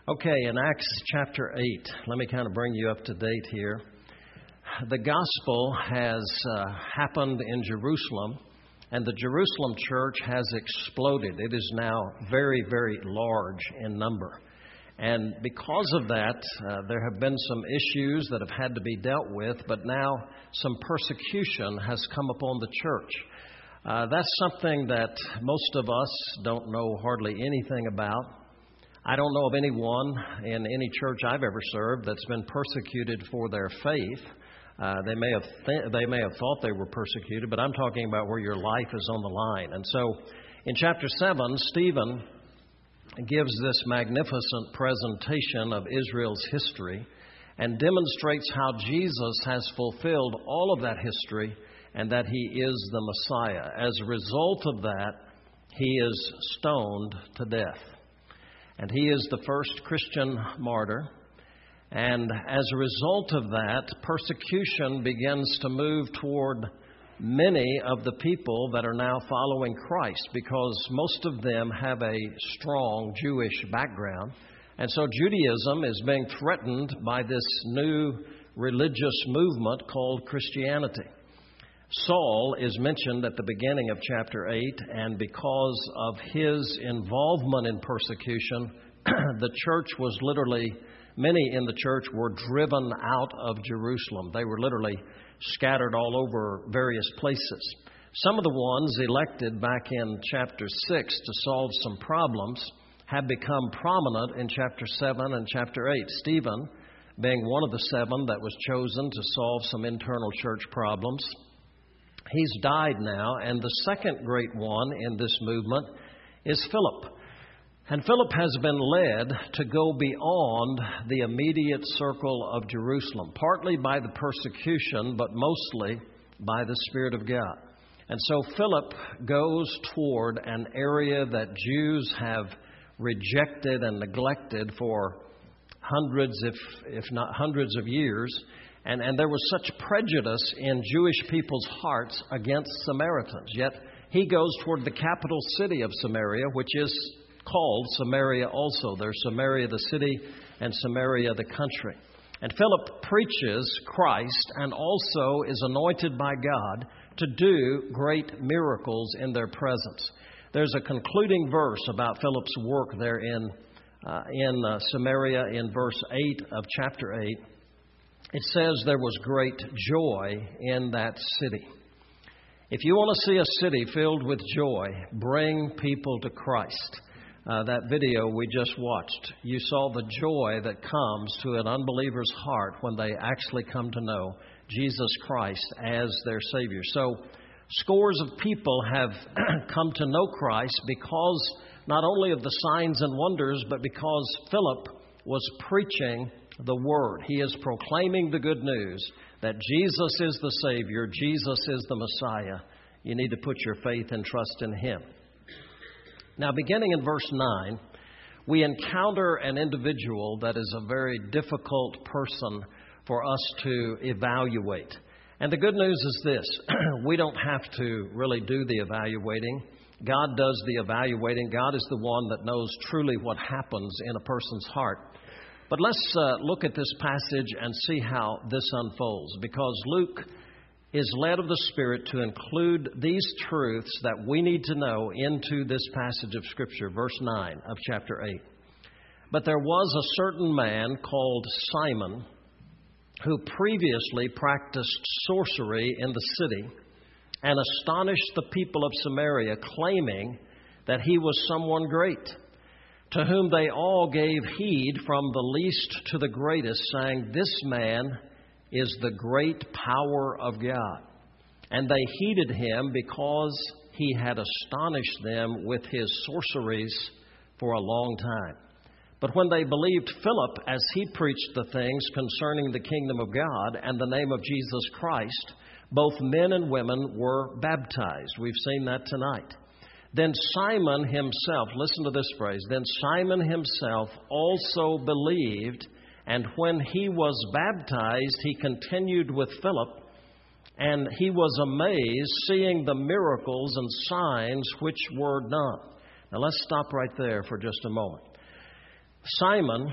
Okay, in Acts chapter 8, let me kind of bring you up to date here. The gospel has happened in Jerusalem, and the Jerusalem church has exploded. It is now very, very large in number. And because of that, there have been some issues that have had to be dealt with, but now some persecution has come upon the church. That's something that most of us don't know hardly anything about. I don't know of anyone in any church I've ever served that's been persecuted for their faith. They may have thought they were persecuted, but I'm talking about where your life is on the line. And so in chapter 7, Stephen gives this magnificent presentation of Israel's history and demonstrates how Jesus has fulfilled all of that history and that he is the Messiah. As a result of that, he is stoned to death. And he is the first Christian martyr. And as a result of that, persecution begins to move toward many of the people that are now following Christ, because most of them have a strong Jewish background. And so Judaism is being threatened by this new religious movement called Christianity. Saul is mentioned at the beginning of chapter 8, and because of his involvement in persecution, the church was many in the church were driven out of Jerusalem. They were literally scattered all over various places. Some of the ones elected back in chapter 6 to solve some problems have become prominent in chapter 7 and chapter 8. Stephen being one of the 7 that was chosen to solve some internal church problems. He's died now, and the second great one in this movement is Philip. And Philip has been led to go beyond the immediate circle of Jerusalem, partly by the persecution, but mostly by the Spirit of God. And so Philip goes toward an area that Jews have rejected and neglected for hundreds, if not hundreds of years. And there was such prejudice in Jewish people's hearts against Samaritans. Yet he goes toward the capital city of Samaria, which is called Samaria also. There's Samaria the city and Samaria the country. And Philip preaches Christ and also is anointed by God to do great miracles in their presence. There's a concluding verse about Philip's work there in Samaria in verse 8 of chapter 8. It says there was great joy in that city. If you want to see a city filled with joy, bring people to Christ. That video we just watched, you saw the joy that comes to an unbeliever's heart when they actually come to know Jesus Christ as their Savior. So scores of people have come to know Christ because not only of the signs and wonders, but because Philip was preaching the Word. He is proclaiming the good news that Jesus is the Savior, Jesus is the Messiah. You need to put your faith and trust in Him. Now, beginning in verse 9, we encounter an individual that is a very difficult person for us to evaluate. And the good news is this: we don't have to really do the evaluating. God does the evaluating. God is the one that knows truly what happens in a person's heart. But let's look at this passage and see how this unfolds, because Luke is led of the Spirit to include these truths that we need to know into this passage of Scripture, verse 9 of chapter 8. But there was a certain man called Simon who previously practiced sorcery in the city and astonished the people of Samaria, claiming that he was someone great, to whom they all gave heed from the least to the greatest, saying, "This man is the great power of God." And they heeded him because he had astonished them with his sorceries for a long time. But when they believed Philip as he preached the things concerning the kingdom of God and the name of Jesus Christ, both men and women were baptized. We've seen that tonight. Then Simon himself, listen to this phrase, then Simon himself also believed, and when he was baptized, he continued with Philip, and he was amazed, seeing the miracles and signs which were done. Now let's stop right there for just a moment. Simon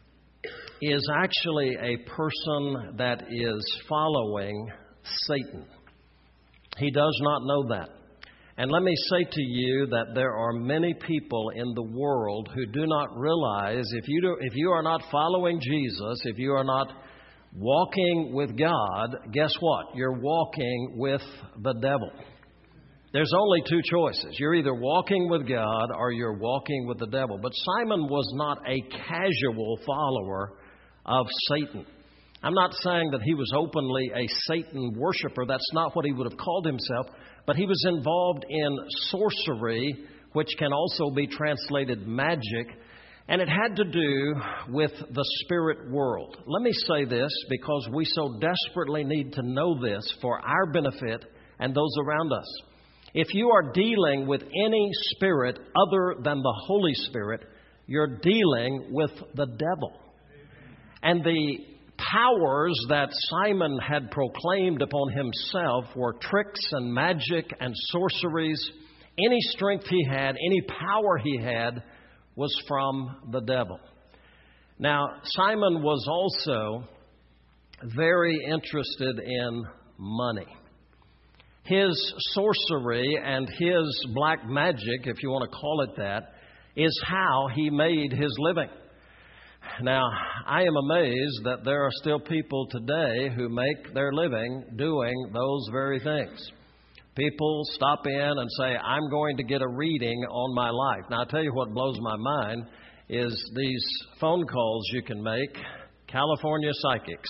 is actually a person that is following Satan. He does not know that. And let me say to you that there are many people in the world who do not realize if you are not following Jesus, if you are not walking with God, guess what? You're walking with the devil. There's only two choices. You're either walking with God or you're walking with the devil. But Simon was not a casual follower of Satan. I'm not saying that he was openly a Satan worshiper. That's not what he would have called himself. But he was involved in sorcery, which can also be translated magic. And it had to do with the spirit world. Let me say this because we so desperately need to know this for our benefit and those around us. If you are dealing with any spirit other than the Holy Spirit, you're dealing with the devil. And the powers that Simon had proclaimed upon himself were tricks and magic and sorceries. Any strength he had, any power he had, was from the devil. Now, Simon was also very interested in money. His sorcery and his black magic, if you want to call it that, is how he made his living. Now, I am amazed that there are still people today who make their living doing those very things. People stop in and say, I'm going to get a reading on my life. Now, I'll tell you what blows my mind is these phone calls you can make, California psychics,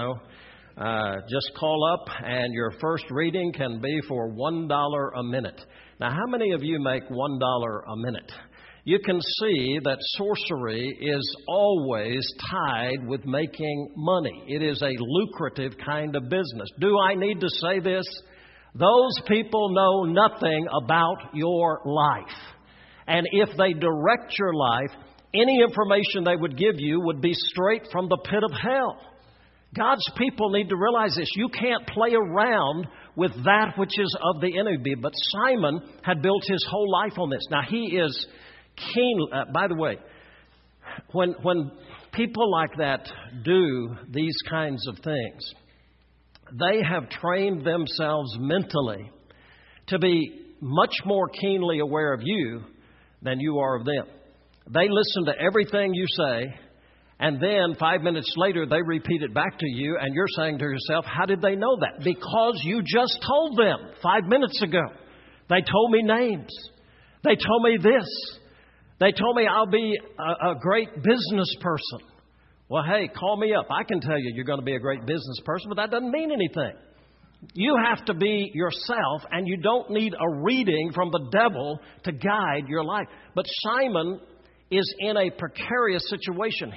just call up and your first reading can be for $1 a minute. Now, how many of you make $1 a minute? You can see that sorcery is always tied with making money. It is a lucrative kind of business. Do I need to say this? Those people know nothing about your life. And if they direct your life, any information they would give you would be straight from the pit of hell. God's people need to realize this. You can't play around with that which is of the enemy. But Simon had built his whole life on this. Now, he is keen. By the way, when people like that do these kinds of things, they have trained themselves mentally to be much more keenly aware of you than you are of them. They listen to everything you say, and then 5 minutes later they repeat it back to you, and you're saying to yourself, how did they know that? Because you just told them 5 minutes ago. They told me names. They told me this. They told me I'll be a great business person. Well, hey, call me up. I can tell you you're going to be a great business person, but that doesn't mean anything. You have to be yourself, and you don't need a reading from the devil to guide your life. But Simon is in a precarious situation.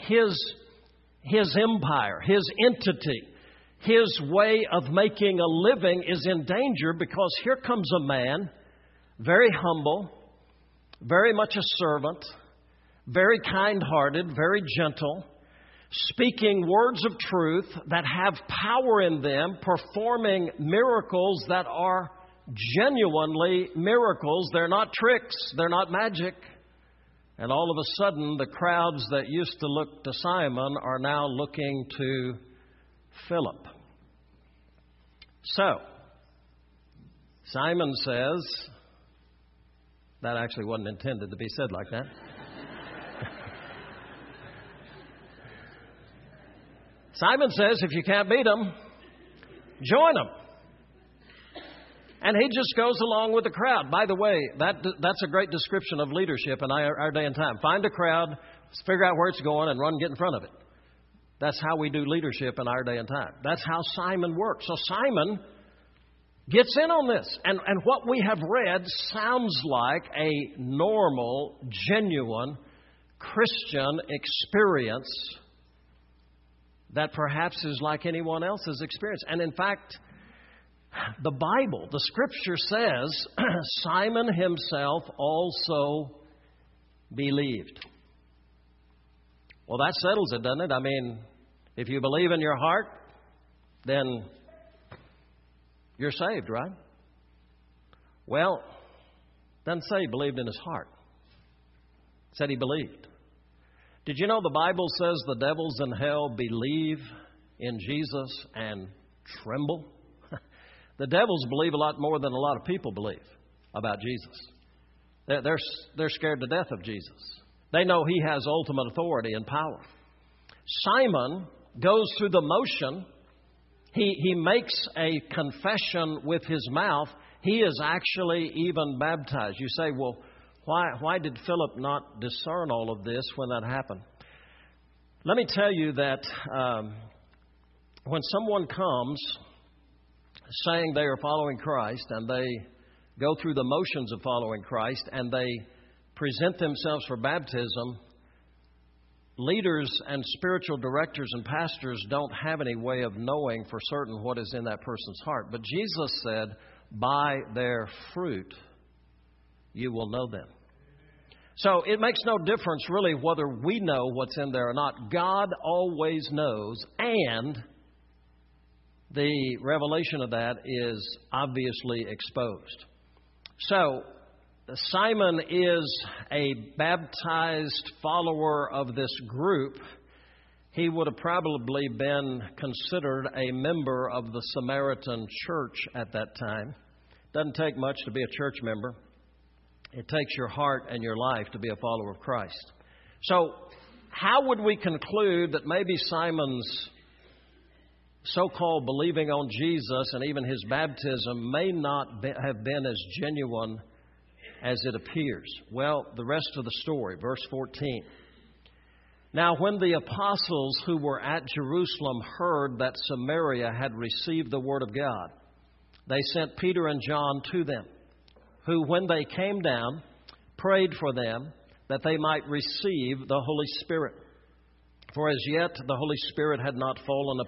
His empire, his entity, his way of making a living is in danger because here comes a man, very humble, very much a servant, very kind-hearted, very gentle, speaking words of truth that have power in them, performing miracles that are genuinely miracles. They're not tricks. They're not magic. And all of a sudden, the crowds that used to look to Simon are now looking to Philip. So, Simon says, that actually wasn't intended to be said like that. Simon says, if you can't beat them, join them. And he just goes along with the crowd. By the way, that's a great description of leadership in our day and time. Find a crowd, figure out where it's going, and run and get in front of it. That's how we do leadership in our day and time. That's how Simon works. So Simon gets in on this. And what we have read sounds like a normal, genuine Christian experience that perhaps is like anyone else's experience. And in fact, the Bible, the Scripture says, Simon himself also believed. Well, that settles it, doesn't it? I mean, if you believe in your heart, then you're saved, right? Well, it doesn't say he believed in his heart. It said he believed. Did you know the Bible says the devils in hell believe in Jesus and tremble? The devils believe a lot more than a lot of people believe about Jesus. They're scared to death of Jesus. They know He has ultimate authority and power. Simon goes through the motion. He makes a confession with his mouth. He is actually even baptized. You say, well, why did Philip not discern all of this when that happened? Let me tell you that when someone comes saying they are following Christ and they go through the motions of following Christ and they present themselves for baptism, leaders and spiritual directors and pastors don't have any way of knowing for certain what is in that person's heart. But Jesus said, by their fruit you will know them. So it makes no difference really whether we know what's in there or not. God always knows, and the revelation of that is obviously exposed. So Simon is a baptized follower of this group. He would have probably been considered a member of the Samaritan church at that time. Doesn't take much to be a church member. It takes your heart and your life to be a follower of Christ. So how would we conclude that maybe Simon's so-called believing on Jesus and even his baptism may not have been as genuine as it appears? Well, the rest of the story, verse 14. Now, when the apostles who were at Jerusalem heard that Samaria had received the word of God, they sent Peter and John to them, who, when they came down, prayed for them that they might receive the Holy Spirit. For as yet the Holy Spirit had fallen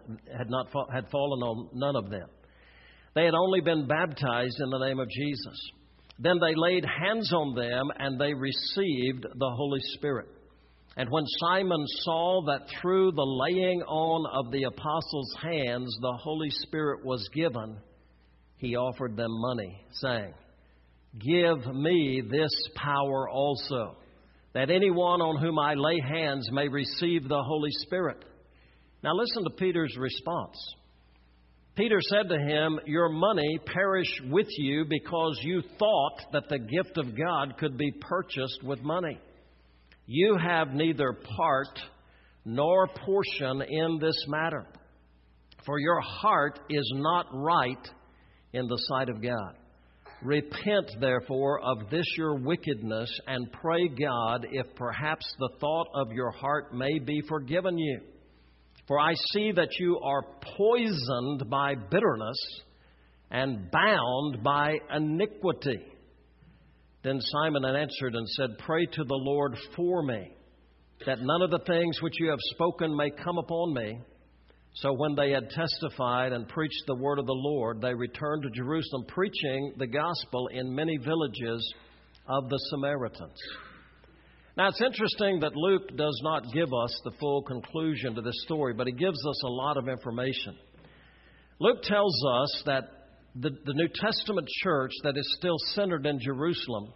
on none of them. They had only been baptized in the name of Jesus. Then they laid hands on them, and they received the Holy Spirit. And when Simon saw that through the laying on of the apostles' hands the Holy Spirit was given, he offered them money, saying, "Give me this power also, that anyone on whom I lay hands may receive the Holy Spirit." Now listen to Peter's response. Peter said to him, "Your money perish with you because you thought that the gift of God could be purchased with money. You have neither part nor portion in this matter, for your heart is not right in the sight of God. Repent, therefore, of this your wickedness, and pray God if perhaps the thought of your heart may be forgiven you. For I see that you are poisoned by bitterness and bound by iniquity." Then Simon answered and said, "Pray to the Lord for me, that none of the things which you have spoken may come upon me." So when they had testified and preached the word of the Lord, they returned to Jerusalem, preaching the gospel in many villages of the Samaritans. Now, it's interesting that Luke does not give us the full conclusion to this story, but he gives us a lot of information. Luke tells us that the New Testament church that is still centered in Jerusalem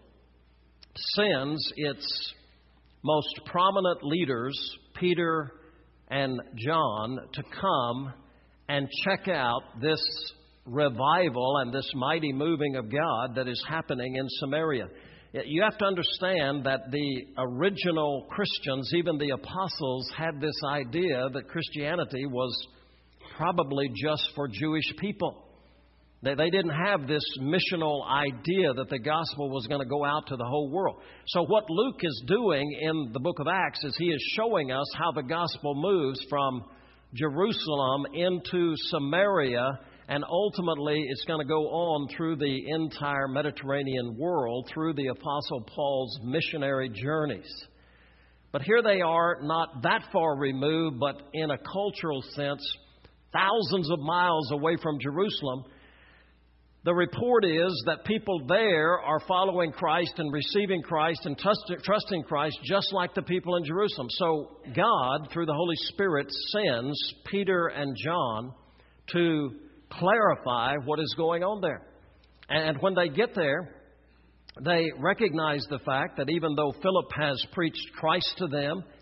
sends its most prominent leaders, Peter and John, to come and check out this revival and this mighty moving of God that is happening in Samaria. You have to understand that the original Christians, even the apostles, had this idea that Christianity was probably just for Jewish people. They didn't have this missional idea that the gospel was going to go out to the whole world. So what Luke is doing in the book of Acts is he is showing us how the gospel moves from Jerusalem into Samaria, and ultimately it's going to go on through the entire Mediterranean world through the Apostle Paul's missionary journeys. But here they are, not that far removed, but in a cultural sense, thousands of miles away from Jerusalem. The report is that people there are following Christ and receiving Christ and trusting Christ just like the people in Jerusalem. So God, through the Holy Spirit, sends Peter and John to clarify what is going on there. And when they get there, they recognize the fact that even though Philip has preached Christ to them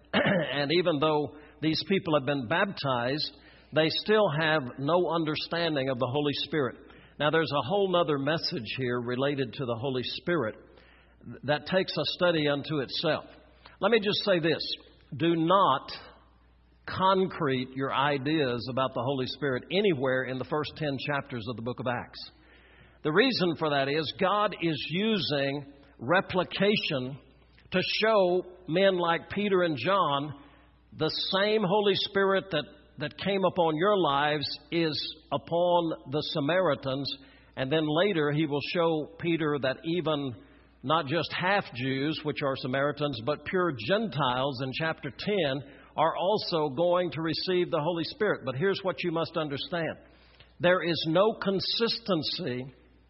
And even though these people have been baptized, they still have no understanding of the Holy Spirit. Now, there's a whole other message here related to the Holy Spirit that takes a study unto itself. Let me just say this. Do not concrete your ideas about the Holy Spirit anywhere in the first 10 chapters of the book of Acts. The reason for that is God is using replication to show men like Peter and John the same Holy Spirit that came upon your lives is upon the Samaritans. And then later he will show Peter that even not just half Jews, which are Samaritans, but pure Gentiles in chapter 10 are also going to receive the Holy Spirit. But here's what you must understand. There is no consistency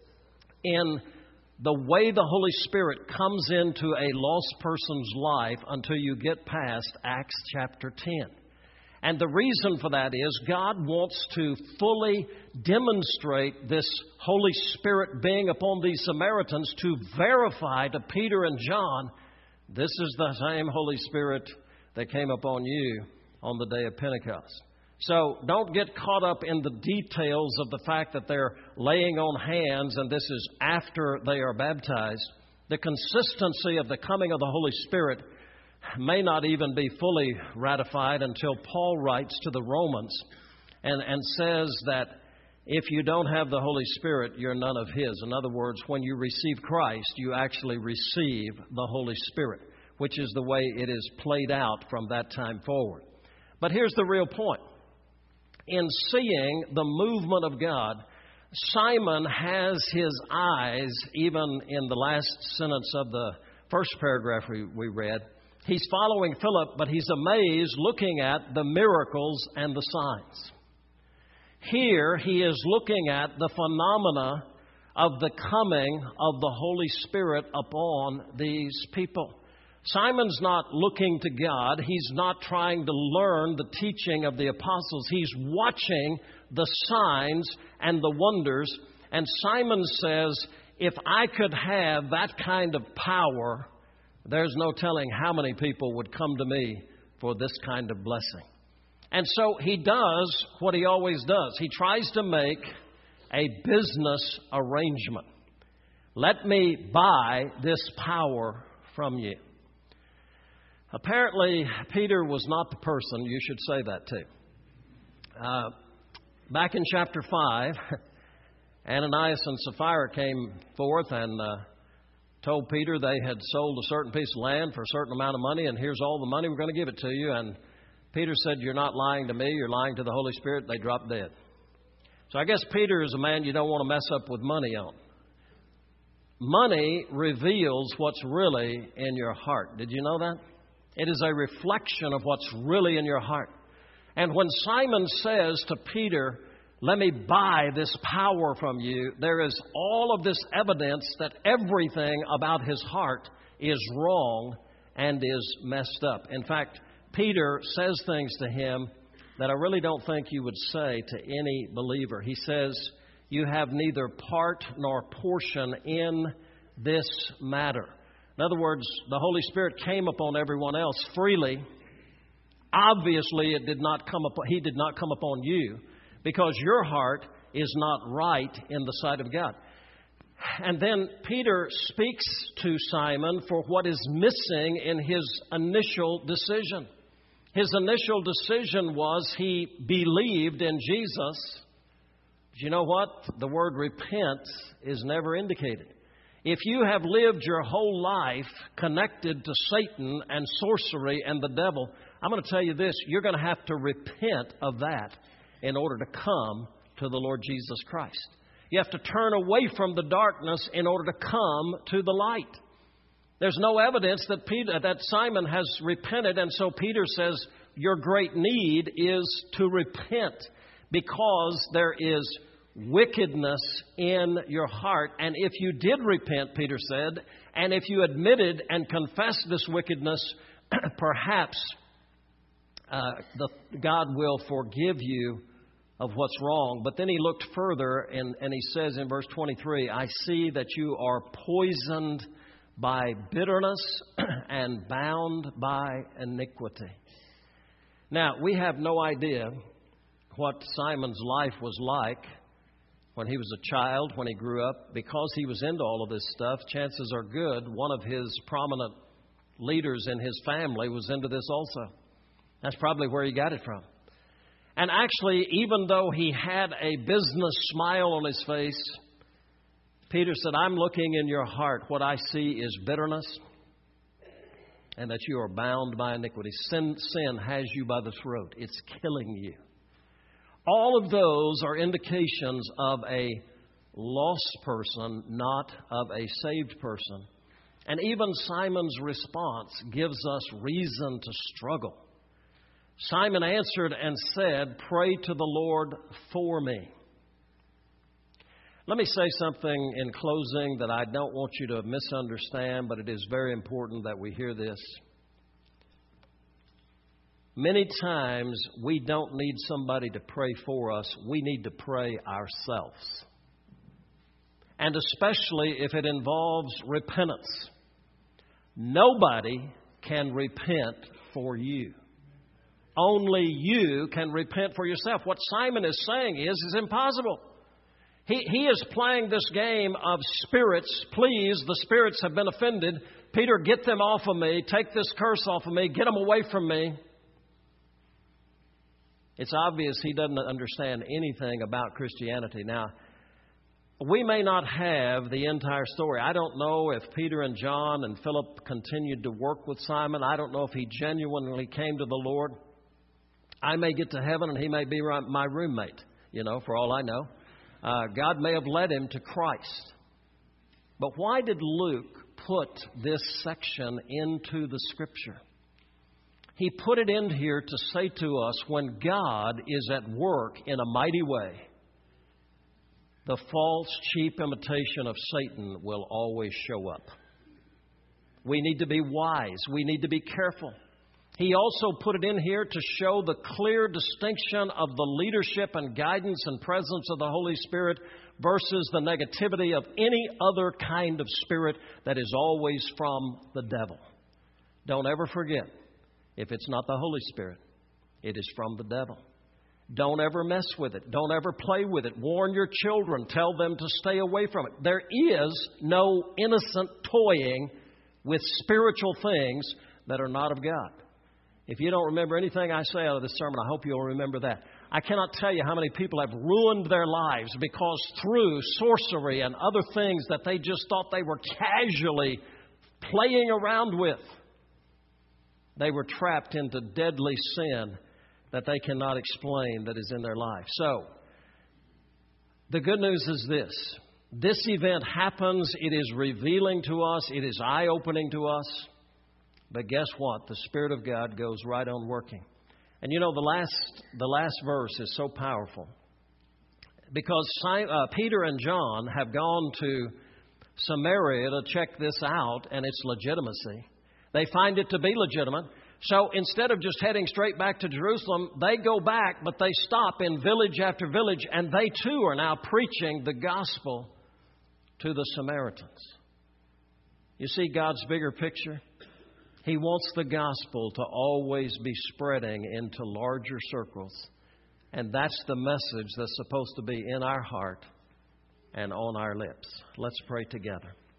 in the way the Holy Spirit comes into a lost person's life until you get past Acts chapter 10. And the reason for that is God wants to fully demonstrate this Holy Spirit being upon these Samaritans to verify to Peter and John, this is the same Holy Spirit that came upon you on the day of Pentecost. So don't get caught up in the details of the fact that they're laying on hands and this is after they are baptized. The consistency of the coming of the Holy Spirit may not even be fully ratified until Paul writes to the Romans and says that if you don't have the Holy Spirit, you're none of His. In other words, when you receive Christ, you actually receive the Holy Spirit, which is the way it is played out from that time forward. But here's the real point. In seeing the movement of God, Simon has his eyes, even in the last sentence of the first paragraph we read, he's following Philip, but he's amazed looking at the miracles and the signs. Here he is looking at the phenomena of the coming of the Holy Spirit upon these people. Simon's not looking to God. He's not trying to learn the teaching of the apostles. He's watching the signs and the wonders. And Simon says, if I could have that kind of power, there's no telling how many people would come to me for this kind of blessing. And so he does what he always does. He tries to make a business arrangement. Let me buy this power from you. Apparently, Peter was not the person. You should say that too. Back in chapter 5, Ananias and Sapphira came forth and told Peter they had sold a certain piece of land for a certain amount of money, and here's all the money, we're going to give it to you. And Peter said, you're not lying to me, you're lying to the Holy Spirit. They dropped dead. So I guess Peter is a man you don't want to mess up with money on. Money reveals what's really in your heart. Did you know that? It is a reflection of what's really in your heart. And when Simon says to Peter, let me buy this power from you, there is all of this evidence that everything about his heart is wrong and is messed up. In fact, Peter says things to him that I really don't think you would say to any believer. He says, you have neither part nor portion in this matter. In other words, the Holy Spirit came upon everyone else freely. Obviously, He did not come upon you because your heart is not right in the sight of God. And then Peter speaks to Simon for what is missing in his initial decision. His initial decision was he believed in Jesus. But you know what? The word repent is never indicated. If you have lived your whole life connected to Satan and sorcery and the devil, I'm going to tell you this, you're going to have to repent of that in order to come to the Lord Jesus Christ. You have to turn away from the darkness in order to come to the light. There's no evidence that Simon has repented, and so Peter says, your great need is to repent because there is wickedness in your heart. And if you did repent, Peter said, and if you admitted and confessed this wickedness, perhaps God will forgive you of what's wrong. But then he looked further and he says in verse 23, I see that you are poisoned by bitterness and bound by iniquity. Now, we have no idea what Simon's life was like when he was a child, when he grew up. Because he was into all of this stuff, chances are good one of his prominent leaders in his family was into this also. That's probably where he got it from. And actually, even though he had a business smile on his face, Peter said, I'm looking in your heart. What I see is bitterness and that you are bound by iniquity. Sin has you by the throat. It's killing you. All of those are indications of a lost person, not of a saved person. And even Simon's response gives us reason to struggle. Simon answered and said, pray to the Lord for me. Let me say something in closing that I don't want you to misunderstand, but it is very important that we hear this. Many times we don't need somebody to pray for us. We need to pray ourselves. And especially if it involves repentance. Nobody can repent for you. Only you can repent for yourself. What Simon is saying is impossible. He is playing this game of spirits. Please, the spirits have been offended. Peter, get them off of me. Take this curse off of me. Get them away from me. It's obvious he doesn't understand anything about Christianity. Now, we may not have the entire story. I don't know if Peter and John and Philip continued to work with Simon. I don't know if he genuinely came to the Lord. I may get to heaven and he may be my roommate, for all I know. God may have led him to Christ. But why did Luke put this section into the Scripture? He put it in here to say to us, when God is at work in a mighty way, the false, cheap imitation of Satan will always show up. We need to be wise. We need to be careful. He also put it in here to show the clear distinction of the leadership and guidance and presence of the Holy Spirit versus the negativity of any other kind of spirit that is always from the devil. Don't ever forget, if it's not the Holy Spirit, it is from the devil. Don't ever mess with it. Don't ever play with it. Warn your children. Tell them to stay away from it. There is no innocent toying with spiritual things that are not of God. If you don't remember anything I say out of this sermon, I hope you'll remember that. I cannot tell you how many people have ruined their lives because through sorcery and other things that they just thought they were casually playing around with, they were trapped into deadly sin that they cannot explain that is in their life. So, the good news is this. This event happens. It is revealing to us. It is eye-opening to us. But guess what? The Spirit of God goes right on working. And the last verse is so powerful. Because Peter and John have gone to Samaria to check this out and its legitimacy. They find it to be legitimate. So instead of just heading straight back to Jerusalem, they go back, but they stop in village after village, and they too are now preaching the gospel to the Samaritans. You see God's bigger picture? He wants the gospel to always be spreading into larger circles. And that's the message that's supposed to be in our heart and on our lips. Let's pray together.